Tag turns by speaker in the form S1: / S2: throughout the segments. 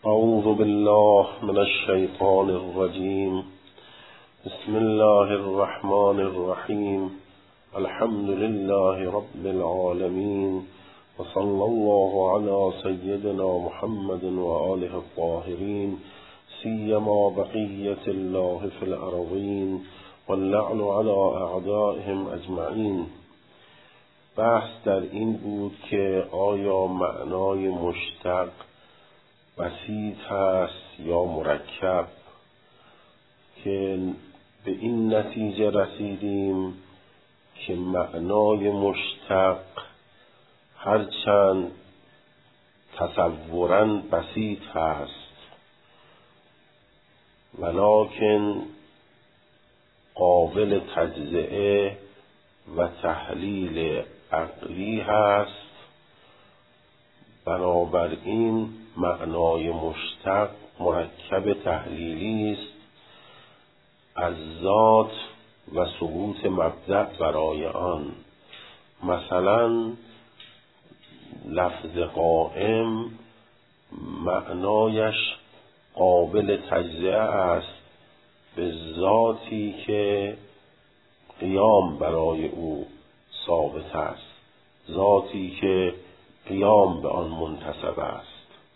S1: اعوذ بالله من الشیطان الرجیم. بسم الله الرحمن الرحیم. الحمد لله رب العالمین و صلی الله علی سیدنا محمد و آله الطاهرین، سیما بقیة الله فی الارضین واللعن علی اعدائهم اجمعین. بحث در این بود که آیا معنای مشتق بسیط هست یا مرکب، که به این نتیجه رسیدیم که معنای مشتق هرچند تصوراً بسیط هست ولکن قابل تجزئه و تحلیل عقلی هست. بنابراین معنای مشتق مرکب تحلیلی است از ذات و ثبوت مبدأ برای آن. مثلا لفظ قائم معنایش قابل تجزئه است به ذاتی که قیام برای او ثابت است، ذاتی که قیام به آن منتسب است.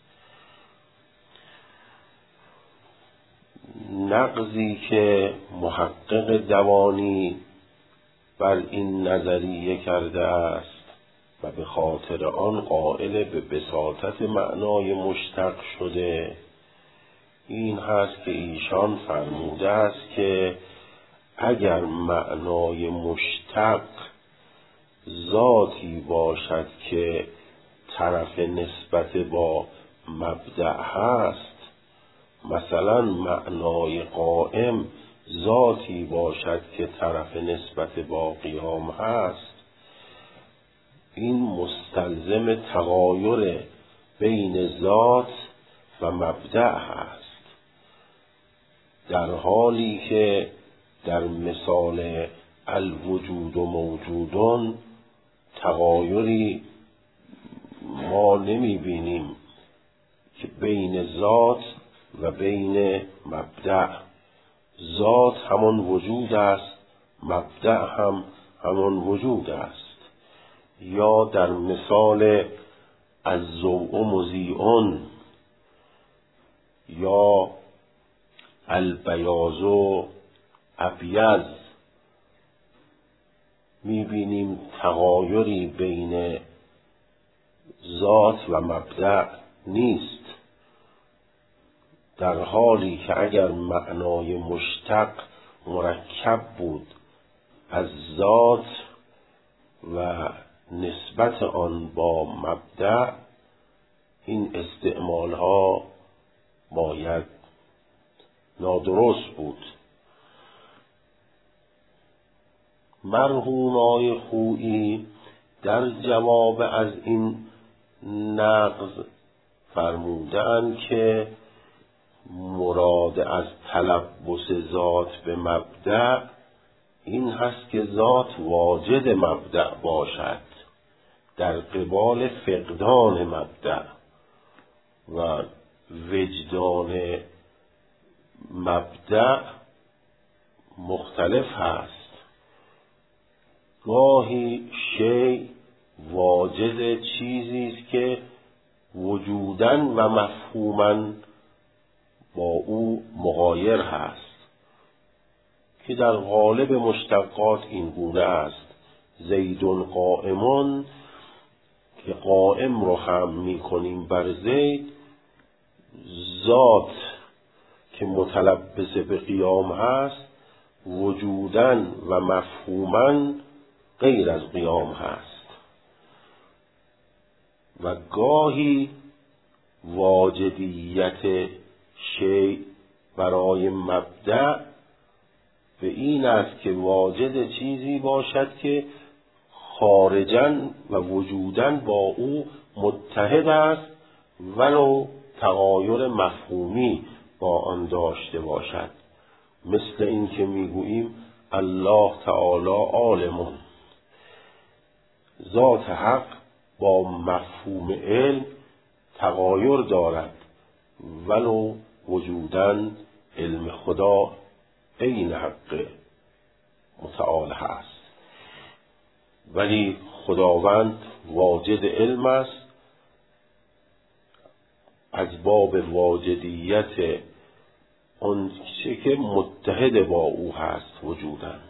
S1: نقضی که محقق دوانی بر این نظریه کرده است و به خاطر آن قائل به بساطت معنای مشتق شده، این هست که ایشان فرموده است که اگر معنای مشتق ذاتی باشد که طرف نسبت با مبدأ هست، مثلا معنای قائم ذاتی باشد که طرف نسبت با قیام هست، این مستلزم تغایر بین ذات و مبدأ هست، در حالی که در مثال الوجود و موجودون تغایری ما نمی بینیم که بین ذات و بین مبدأ. ذات همان وجود است، مبدأ هم همان وجود است. یا در مثال الضوء مضیء یا البیاض ابیض می‌بینیم تغایری بین ذات و مبدأ نیست، در حالی که اگر معنای مشتق مرکب بود از ذات و نسبت آن با مبدأ، این استعمال ها باید نادرست بود. مرحوم آقای خویی در جواب از این نقض فرمودند که مراد از تلبس ذات به مبدأ این هست که ذات واجد مبدأ باشد در قبال فقدان مبدأ، و وجدان مبدأ مختلف هست. گاهی شیء واجد چیزی است که وجوداً و مفهوماً با او مغایر هست، که در غالب مشتقات این گونه است. زیدون قائمون که قائم رو هم می کنیم بر زید، ذات که متلبس به قیام هست وجوداً و مفهوماً غیر از قیام هست. و گاهی واجدیت شیء برای مبدأ به این است که واجد چیزی باشد که خارجاً و وجوداً با او متحد است ولو تغایر مفهومی با آن داشته باشد. مثل این که میگوییم الله تعالی عالم، ذات حق با مفهوم علم تغایر دارد ولو وجودن علم خدا عین حق متعال هست، ولی خداوند واجد علم است، از باب واجدیت اون چه که متحد با او هست وجودن.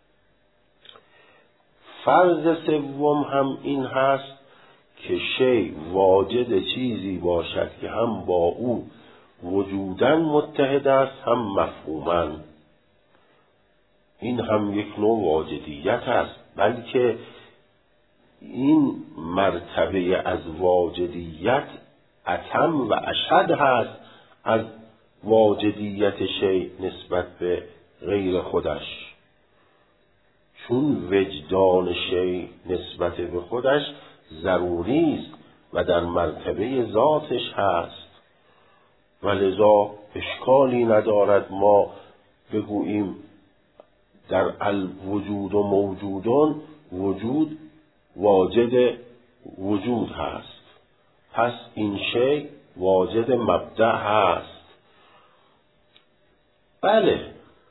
S1: فرض سوم هم این هست که شیء واجد چیزی باشد که هم با او وجودن متحد است هم مفهوماً. این هم یک نوع واجدیت است، بلکه این مرتبه از واجدیت اتم و اشد هست از واجدیت شیء نسبت به غیر خودش، چون وجدان شیء نسبت به خودش ضروری است و در مرتبه ذاتش هست، و لذا اشکالی ندارد ما بگوییم در الوجود و موجودون وجود واجد وجود هست، پس این شیء واجد مبدأ هست. بله،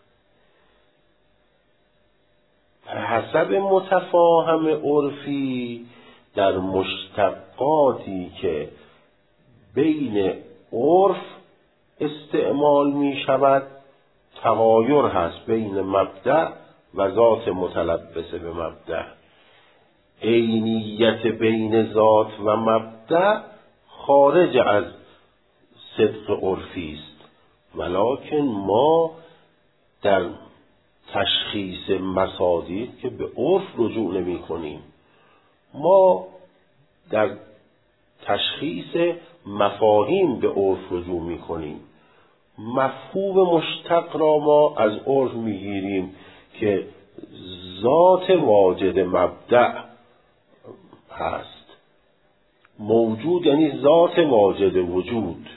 S1: حسب متفاهم عرفی در مشتقاتی که بین عرف استعمال می شود تغایر هست بین مبدأ و ذات متلبسه به مبدأ. عینیت بین ذات و مبدأ خارج از صدق عرفی است، ولکن ما در تشخیص مصادیق که به عرف رجوع نمی کنیم، ما در تشخیص مفاهیم به عرف رجوع می کنیم. مفهوم مشتق را ما از عرف می گیریم که ذات واجد مبدأ هست. موجود یعنی ذات واجد وجود.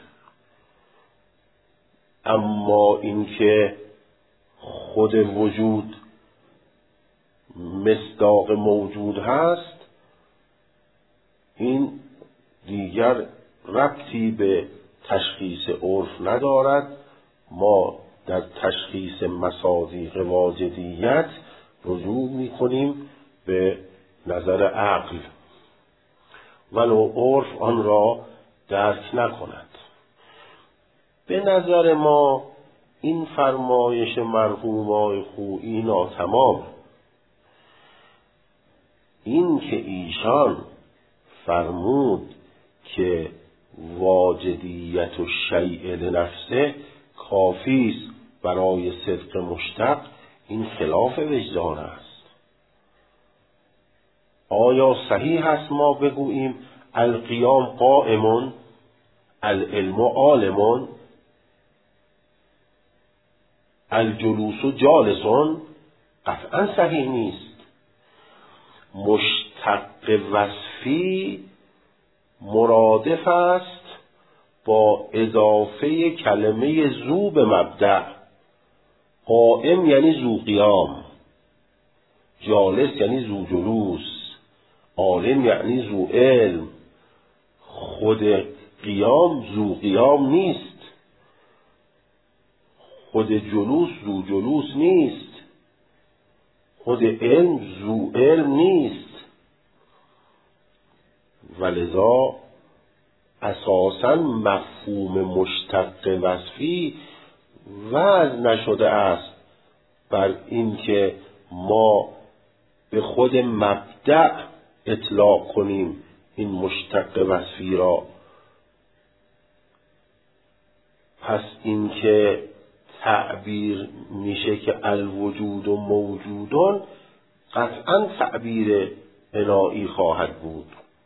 S1: اما اینکه خود وجود مصداق موجود هست، این دیگر ربطی به تشخیص عرف ندارد. ما در تشخیص مصادیق واجدیت رجوع می‌کنیم به نظر عقل، ولو عرف آن را درک نکند. به نظر ما این فرمایش مرحوم آقای خویی ناتمام. این که ایشان فرمود که واجدیت و شیء لنفسه کافی است برای صدق مشتق، این خلاف وجدان است. آیا صحیح است ما بگوییم القیام قائمون، العلم عالمون، الجلوس جالسون؟ قطعا صحیح نیست. مشتق وصفی مرادف است با اضافه کلمه ذو به مبدأ. قائم یعنی ذو قیام، جالس یعنی ذو جلوس، عالم یعنی ذو علم. خود قیام ذو قیام نیست، خود جلوس ذو جلوس نیست، خود علم ذو علم نیست. ولذا اساساً مفهوم مشتق وصفی وضع نشده است بر این که ما به خود مبدأ اطلاق کنیم این مشتق وصفی را. پس این که تعبیر میشه که الوجود و موجودون، قطعاً تعبیر بنایی خواهد بود.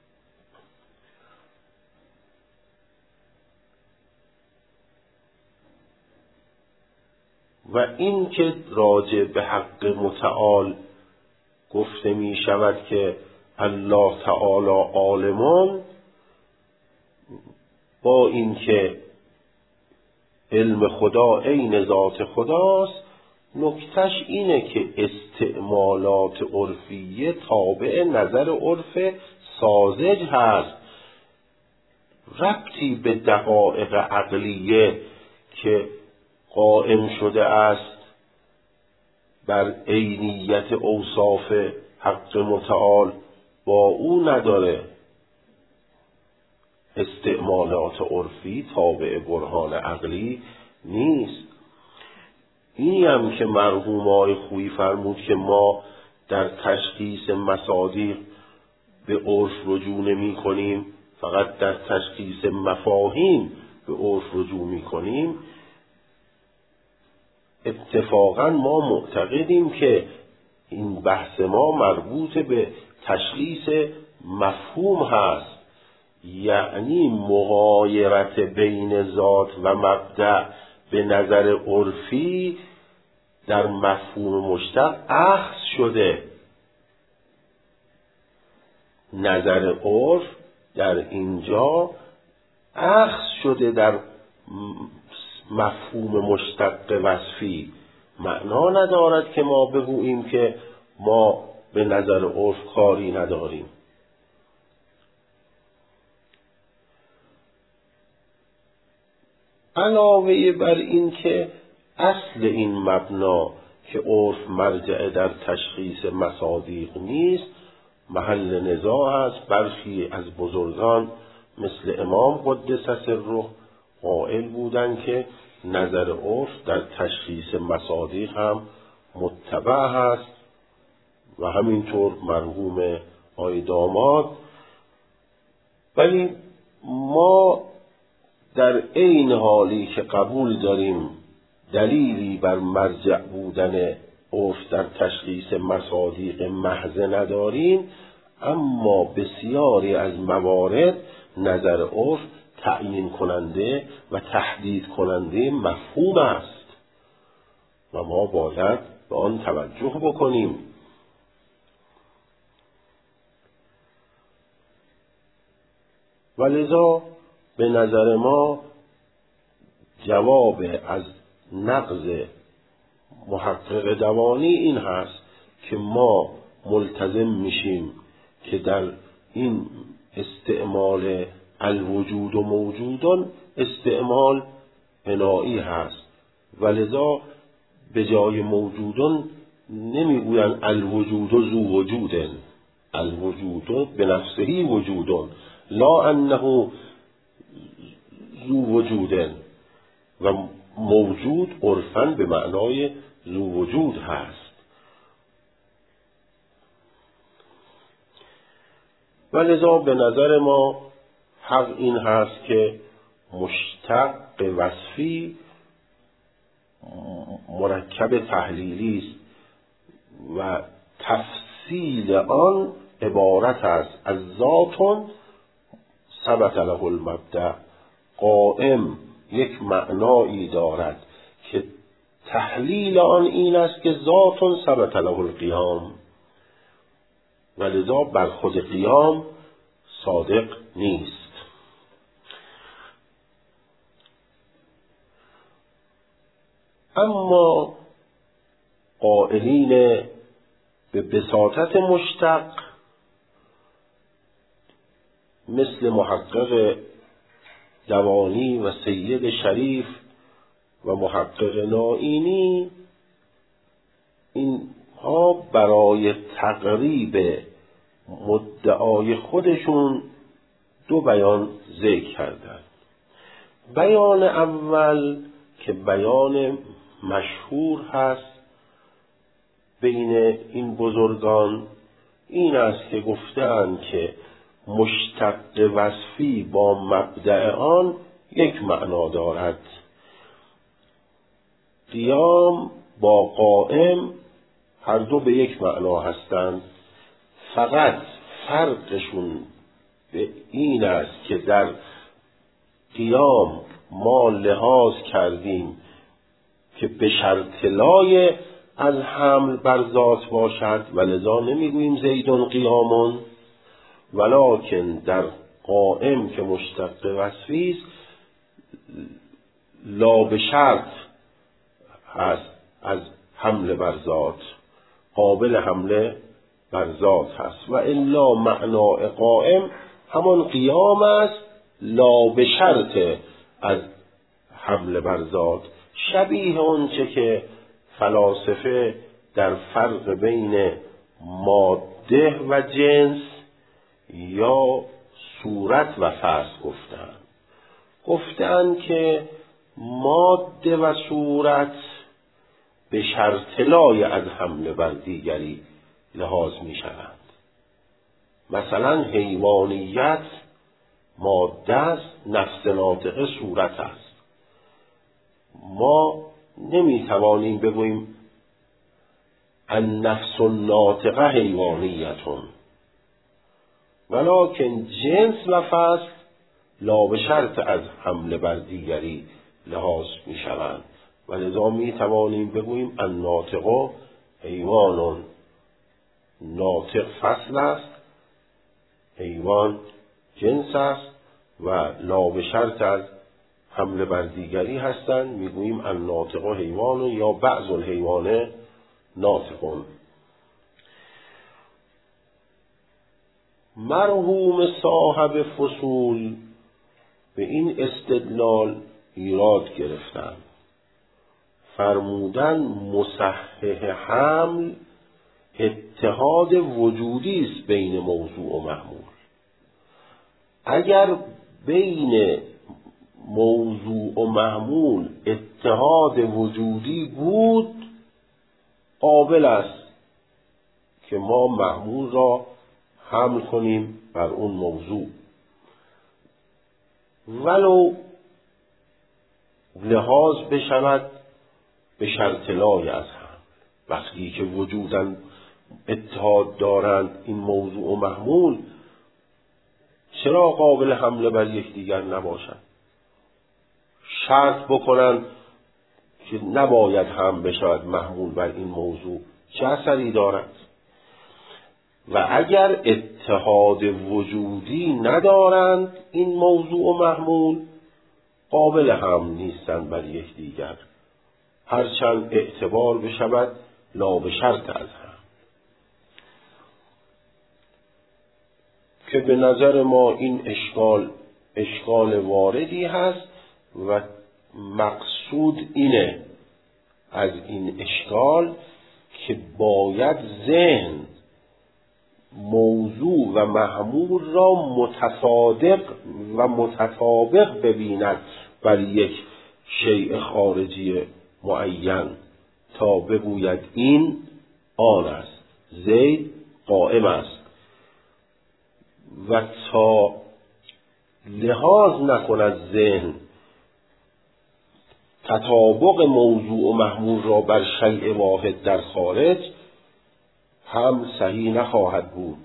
S1: و این که راجع به حق متعال گفته می شود که الله تعالی عالمان، با این که علم خدا عین ذات خداست، نکتش اینه که استعمالات عرفیه تابع نظر عرف ساذج هست. ربطی به دقایق عقلیه که قائم شده است بر عینیت اوصاف حق متعال با او نداره. استعمالات عرفی تابع برهان عقلی نیست. اینی هم که مرحوم آقای خویی فرمود که ما در تشخیص مصادیق به عرف رجوع نمی کنیم، فقط در تشخیص مفاهیم به عرف رجوع می کنیم. اتفاقا ما معتقدیم که این بحث ما مربوط به تشخیص مفهوم هست، یعنی مغایرت بین ذات و مبدأ به نظر عرفی در مفهوم مشتق اخذ شده. نظر عرف در اینجا اخذ شده در مفهوم مشتق وصفی. معنا ندارد که ما بگوییم که ما به نظر عرف کاری نداریم. علاوه بر این که اصل این مبنا که عرف مرجع در تشخیص مصادیق نیست محل نزاع است. برخی از بزرگان مثل امام قدس سره قائل بودند که نظر عرف در تشخیص مصادیق هم متبع هست و همینطور مرحوم آقای داماد. ولی ما در این حالی که قبول داریم دلیلی بر مرجع بودن عرف در تشخیص مصادیق محض نداریم، اما بسیاری از موارد نظر عرف تعیین کننده و تحدید کننده مفهوم است و ما باید به آن توجه بکنیم. ولذا به نظر ما جواب از نقض محقق دوانی این هست که ما ملتزم میشیم که در این استعمال الوجود و موجودان استعمال بنایی هست. ولذا به جای موجودان نمیگوین الوجود و ذو وجودن، الوجود به نفسه وجودن لا انه ذو وجودن، و موجود عرفاً به معنای ذو وجود هست. ولذا به نظر ما حق این هست که مشتق وصفی مرکب تحلیلی است و تفصیل آن عبارت است از ذات ثبت له المبدأ. قائم یک معنایی دارد که تحلیل آن این است که ذات ثبت له القیام، ولذا بر خود قیام صادق نیست. اما قائلین به بساطت مشتق مثل محقق دوانی و سید شریف و محقق نائینی، اینها برای تقریب مدعای خودشون دو بیان ذکر کردند. بیان اول که بیان مشهور هست بین این بزرگان این است که گفتند که مشتق وصفی با مبدأ آن یک معنا دارد. قیام با قائم هر دو به یک معنا هستند، فقط فرقشون به این است که در قیام ما لحاظ کردیم که به شرط لای از حمل بر ذات باشد و لذا نمیگوییم زیدون قیامون، ولکن در قائم که مشتق وصفی است لا به شرط هست از حمل بر ذات، قابل حمله بر ذات هست و الا معنای قائم همان قیام است لا به شرط از حمل بر ذات، شبیه اونچه که فلاسفه در فرق بین ماده و جنس یا صورت و فرض گفتند که ماده و صورت به شرط لای از حمل بر دیگری لحاظ می شوند. مثلا حیوانیت ماده است، نفس ناطقه صورت است. ما نمی توانیم بگوییم النفس الناطقه حیوانیتون، ولکن جنس و فصل لا به شرط از حمل بر دیگری لحاظ می شوند و لذا می توانیم بگوییم الناطقه حیوان، ناطق فصل است، حیوان جنس است و لا به شرط از حمل بر دیگری هستند، میگوییم الناطقه حیوان یا بعض الحیوان ناطقون. مرحوم صاحب فصول به این استدلال ایراد گرفتند، فرمودن مصحح حمل اتحاد وجودی است بین موضوع و محمول. اگر بین موضوع و محمول اتحاد وجودی بود، قابل است که ما محمول را حمل کنیم بر اون موضوع، ولو لحاظ بشود به شرط لای از هم. وقتی که وجوداً اتحاد دارند این موضوع و محمول، چرا قابل حمله بر یکدیگر نباشند؟ شرط بکنند که نباید هم بشود محمول بر این موضوع، چه اثری دارد؟ و اگر اتحاد وجودی ندارند این موضوع و محمول، قابل هم نیستند بر یکدیگر، هرچند اعتبار بشود لا به شرط از هم. که به نظر ما این اشکال واردی هست و مقصود اینه از این اشکال که باید ذهن موضوع و محمول را متصادق و متطابق ببیند بر یک شیء خارجی معین تا بگوید این آن است، زید قائم است، و تا لحاظ نکند ذهن تطابق موضوع و محمول را بر شیء واحد در خارج، هم صحیح نخواهد بود.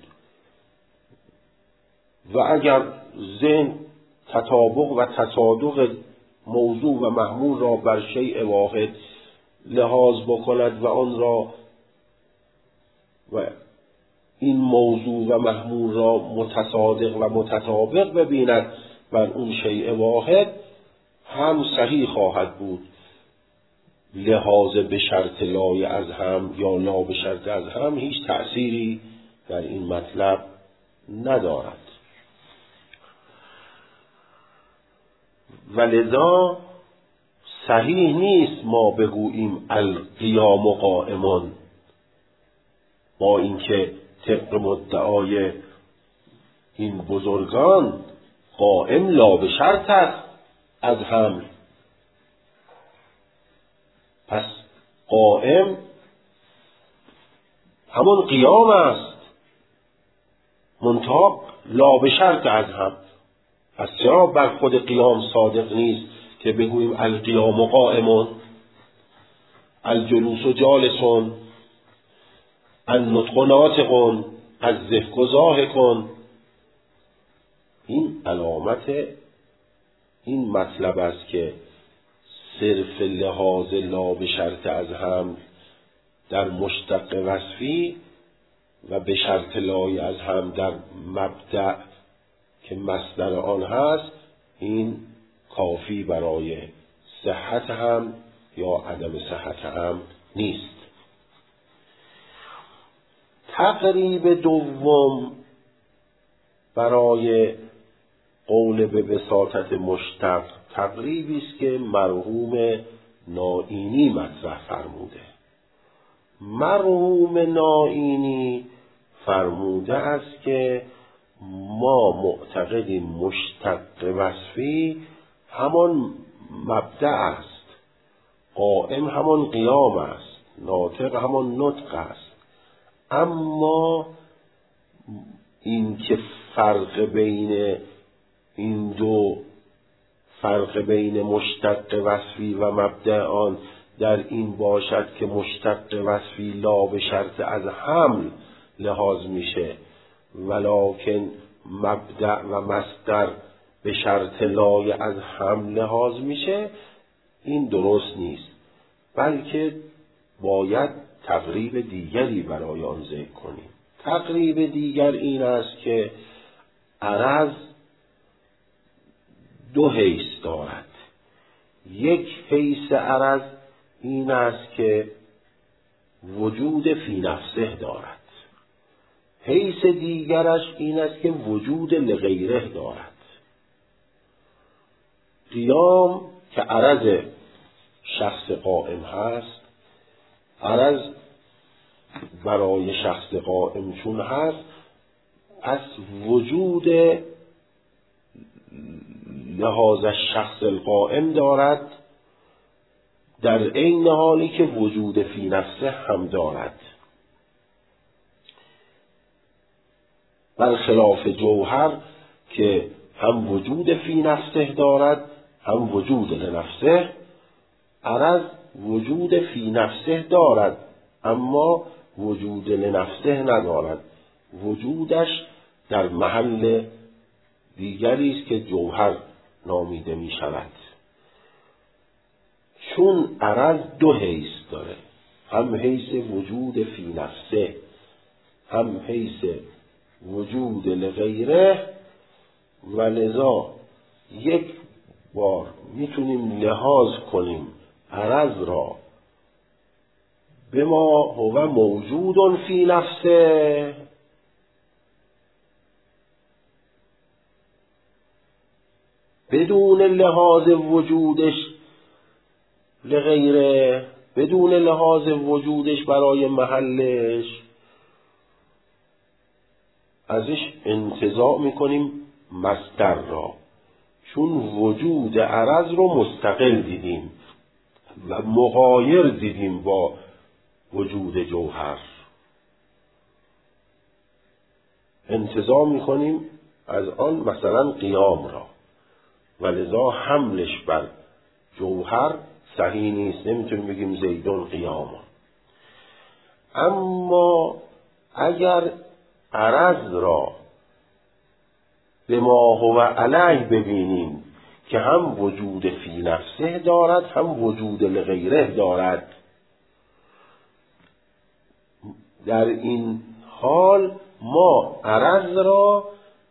S1: و اگر ذهن تطابق و تصادق موضوع و محمول را بر شیء واحد لحاظ بکند و آن را و این موضوع و محمول را متصادق و متطابق ببیند بر اون شیء واحد، هم صحیح خواهد بود. لحاظ به شرط لای از هم یا لا به شرط از هم هیچ تأثیری در این مطلب ندارد. ولذا صحیح نیست ما بگوییم القیام قائمون، با اینکه طبق مدعای این بزرگان قائم لا به شرط است از حمل. پس قائم همون قیام است، منطق لا به شرط از حمل. پس چرا بر خود قیام صادق نیست که بگوییم القیام قائمون، الجلوس جالسون، النطق ناطقون، الضحک ضاحکون؟ این علامت این مطلب است که صرف لحاظ لا به شرط از هم در مشتق وصفی و به شرط لای از هم در مبدأ که مصدر آن هست، این کافی برای صحت هم یا عدم صحت هم نیست. تقریب دوم برای قول به وساطت مشتق تقریبی است که مرحوم نائینی مطرح فرموده. مرحوم نائینی فرموده است که ما معتقدیم مشتق وصفی همان مبدأ است، قائم همان قیام است، ناطق همان نطق است. اما این که فرق بین این دو، فرق بین مشتق وصفی و مبدأ آن در این باشد که مشتق وصفی لا به شرط از حمل لحاظ میشه، ولکن مبدأ و مصدر به شرط لای از حمل لحاظ میشه، این درست نیست، بلکه باید تقریب دیگری برای آن ذکر کنیم. تقریب دیگر این است که عرض دو حیث دارد. یک حیث عرض این است که وجود فی نفسه دارد، حیث دیگرش این است که وجود لغیره دارد. قیام که عرض شخص قائم هست، عرض برای شخص قائم چون هست، از وجود لحاظ شخص القائم دارد، در عین حالی که وجود فی نفسه هم دارد. برخلاف جوهر که هم وجود فی نفسه دارد هم وجود لنفسه، عرض وجود فی نفسه دارد اما وجود لنفسه ندارد، وجودش در محل دیگری است که جوهر نامیده می شود. چون عرض دو حیث داره، هم حیث وجود فی نفسه هم حیث وجود لغیره، و لذا یک بار میتونیم لحاظ کنیم عرض را به ما هو موجود فی نفسه، بدون لحاظ وجودش لغیره، بدون لحاظ وجودش برای محلش، ازش انتزاع میکنیم مصدر را، چون وجود عرض رو مستقل دیدیم و مغایر دیدیم با وجود جوهر، انتزاع میکنیم از آن مثلا قیام را، و لذا حملش بر جوهر صحیح نیست، نمیتونیم بگیم زیدون قیام. اما اگر عرض را به ما هو علیه ببینیم که هم وجود فی نفسه دارد هم وجود لغیره دارد، در این حال ما عرض را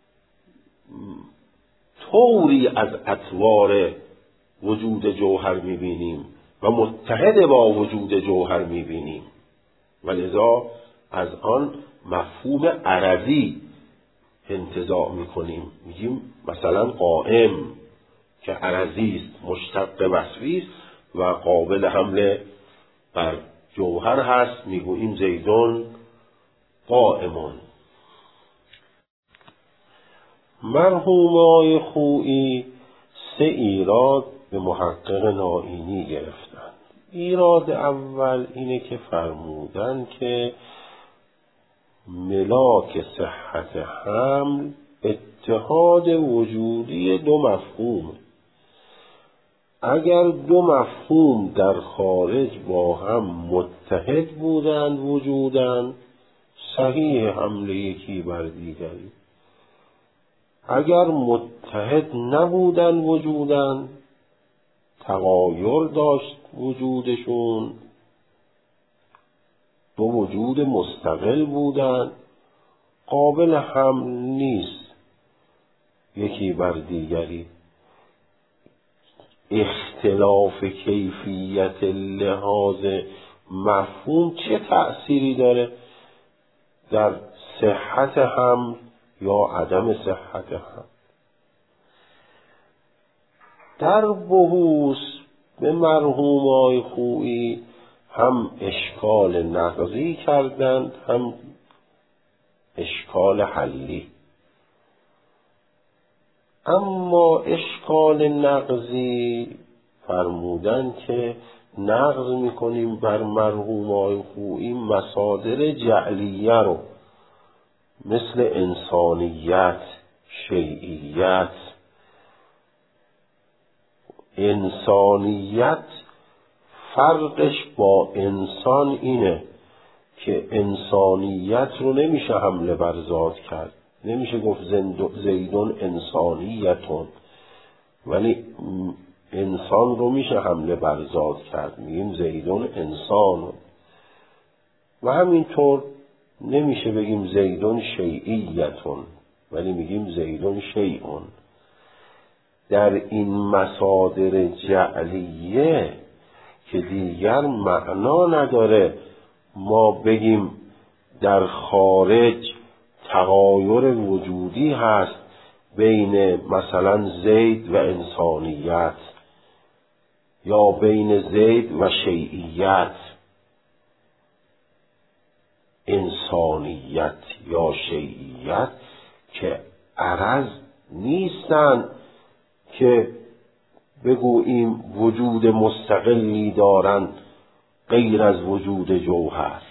S1: طوری از اطوار وجود جوهر میبینیم و متحد با وجود جوهر میبینیم، و لذا از آن مفهوم عرضی انتزاع میکنیم، میگیم مثلا قائم که عرضی است، مشتق وصفی است و قابل حمله بر جوهر هست، میگوییم زیدون قائمون. مرحوم آقای خویی 3 ایراد به محقق نائینی گرفتن. ایراد اول اینه که فرمودن که ملاک صحت حمل اتحاد وجودی 2 مفهوم. اگر 2 مفهوم در خارج با هم متحد بودند وجودن، صحیح حمل یکی بر دیگری. اگر متحد نبودن وجودن، تغایر داشت وجودشون، 2 وجود مستقل بودن، قابل حمل نیست یکی بر دیگری. اختلاف کیفیت لحاظ مفهوم چه تأثیری داره در صحت حمل یا عدم صحت حمل؟ در بحوث به مرحوم آقای خویی هم اشکال نقضی کردند هم اشکال حلی. اما اشکال نقضی فرمودن که نقض میکنیم بر مرحوم آقای خویی مصادر جعلیه رو، مثل انسانیت، شیعیت. انسانیت فرقش با انسان اینه که انسانیت رو نمیشه حمله بر ذات کرد، نمیشه گفت زیدون انسانیتون، ولی انسان رو میشه حمله بر ذات کرد، میگیم زیدون انسانون. و همینطور نمیشه بگیم زیدون شیعیتون، ولی میگیم زیدون شیعون. در این مصادر جعلیه که دیگر معنا نداره ما بگیم در خارج تغایر وجودی هست بین مثلا زید و انسانیت یا بین زید و شیعیت. انسانیت یا شیعیت که عرض نیستند که بگوییم وجود مستقلی دارند غیر از وجود جوهر.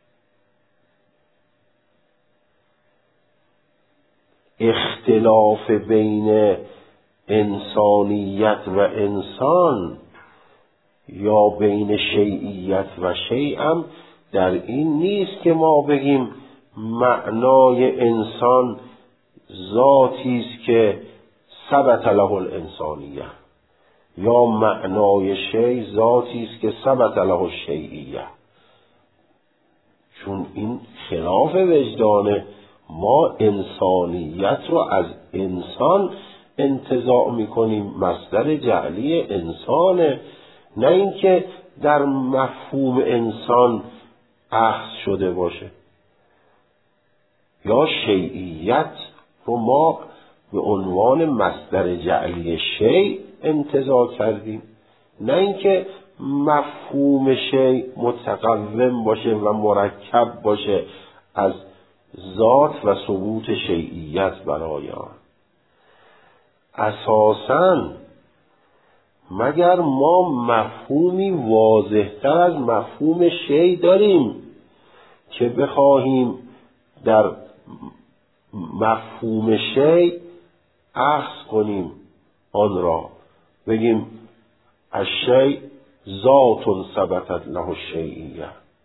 S1: اختلاف بین انسانیت و انسان یا بین شیعیت و شیعم در این نیست که ما بگیم معنای انسان ذاتی است که ثبت له الانسانیه یا معنای شیء ذاتی است که ثبت له الشیعیه، چون این خلاف وجدانه. ما انسانیت رو از انسان انتزاع میکنیم، مصدر جعلی انسانه، نه اینکه در مفهوم انسان اخذ شده باشه. یا شیعیت رو ما به عنوان مصدر جعلی شیء انتزاع کردیم، نه اینکه مفهوم شیء متقوم باشه و مرکب باشه از ذات و ثبوت شیعیت برای آن. اساساً مگر ما مفهومی واضح‌تر از مفهوم شیء داریم که بخواهیم در مفهوم شیء اخذ کنیم آن را، بگیم الشیء ذات ثبتت له الشیعیه؟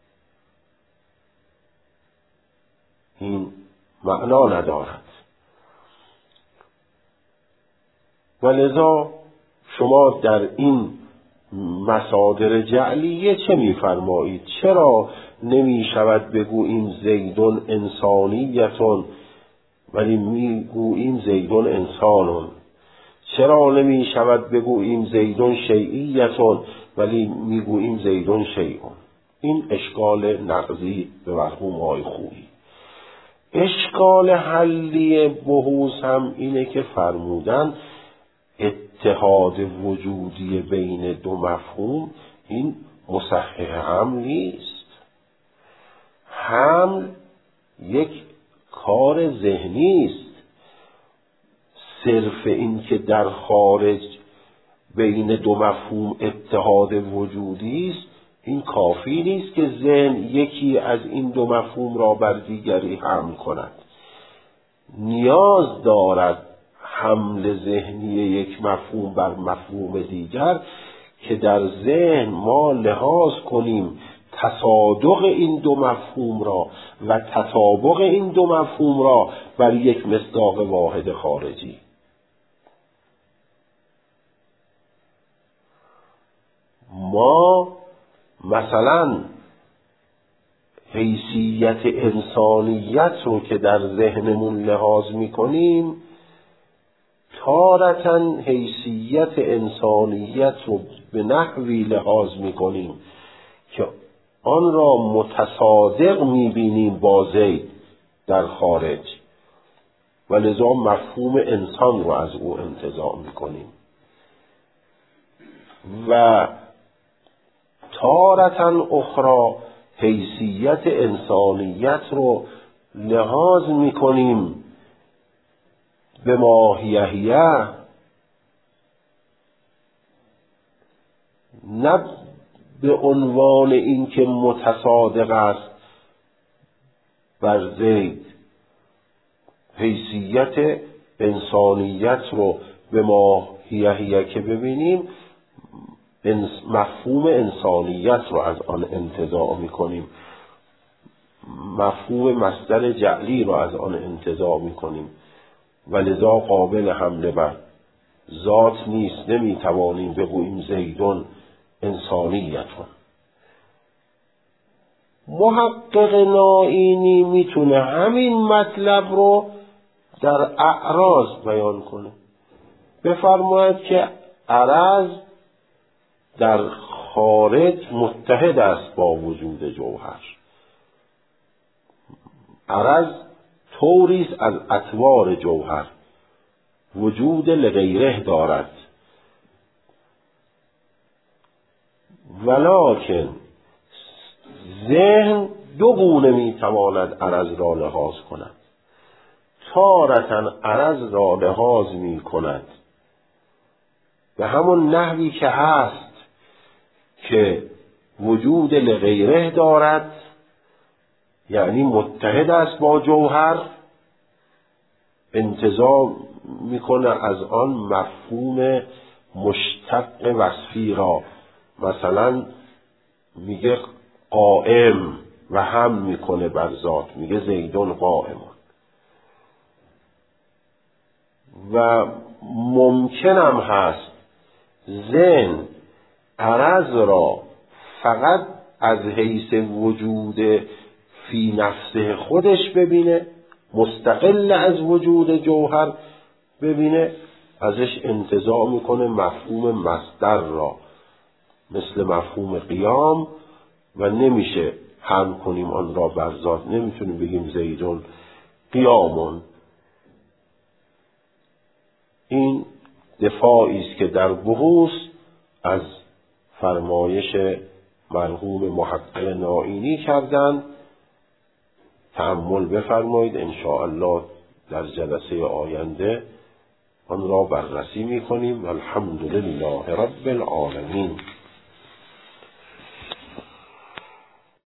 S1: این معنا ندارد. ولذا شما در این مصادر جعلیه چه می‌فرمایید؟ چرا نمی شود بگوییم زیدون انسانیتون ولی میگوییم زیدون انسانون؟ چرا نمی شود بگوییم زیدون شیعیتون ولی میگوییم زیدون شیعون؟ این اشکال نقضی به مرحوم آقای خویی. اشکال حلی بحوث هم اینه که فرمودن اتحاد وجودی بین دو مفهوم این مصحح حمل نیست. حمل یک کار ذهنی است. صرف این که در خارج بین دو مفهوم اتحاد وجودی است این کافی نیست که ذهن یکی از این دو مفهوم را بر دیگری حمل کند. نیاز دارد حمل ذهنی یک مفهوم بر مفهوم دیگر که در ذهن ما لحاظ کنیم تصادق این دو مفهوم را و تطابق این دو مفهوم را بر یک مصداق واحد خارجی. ما مثلا حیثیت انسانیت رو که در ذهنمون لحاظ میکنیم، تارتاً حیثیت انسانیت رو به نحوی لحاظ میکنیم که آن را متصادق میبینیم با زید در خارج و لذا مفهوم انسان رو از او انتزاع میکنیم. و تارةً اخرى حیثیت انسانیت رو لحاظ میکنیم به ماهیه، نه به عنوان این که متصادق است بر زید. حیثیت انسانیت رو به ماهیه که ببینیم، مفهوم انسانیت رو از آن انتزاع میکنیم، مفهوم مصدر جعلی رو از آن انتزاع میکنیم و لذا قابل حمله بر ذات نیست. نمیتوانیم بگوییم زیدون انسانیتون. محقق نائینی میتونه همین مطلب رو در اعراض بیان کنه، بفرماید که عرض در خارج متحد است با وجود جوهر. عرض طوری است از اطوار جوهر، وجود لغیره دارد، ولکن ذهن دو گونه میتواند عرض را لحاظ کند. تارةً عرض را لحاظ میکند به همون نحوی که هست که وجود لغیره دارد، یعنی متحد است با جوهر، انتزاع میکنه از آن مفهوم مشتق وصفی را. مثلا میگه قائم و هم میکنه بر ذات، میگه زیدون قائمون. و ممکنم هست ذهن عرض را فقط از حیث وجود فی نفسه خودش ببینه، مستقل از وجود جوهر ببینه، ازش انتزاع میکنه مفهوم مصدر را مثل مفهوم قیام و نمیشه هم کنیم آن را بر ذات. نمیتونیم بگیم زیدون قیامون. این دفاعی است که در بحوث از فرمایش مرحوم محقق نائینی کردند. تأمل بفرمایید، ان شاء الله در جلسه آینده آن را بررسی می‌کنیم. الحمدلله رب العالمین.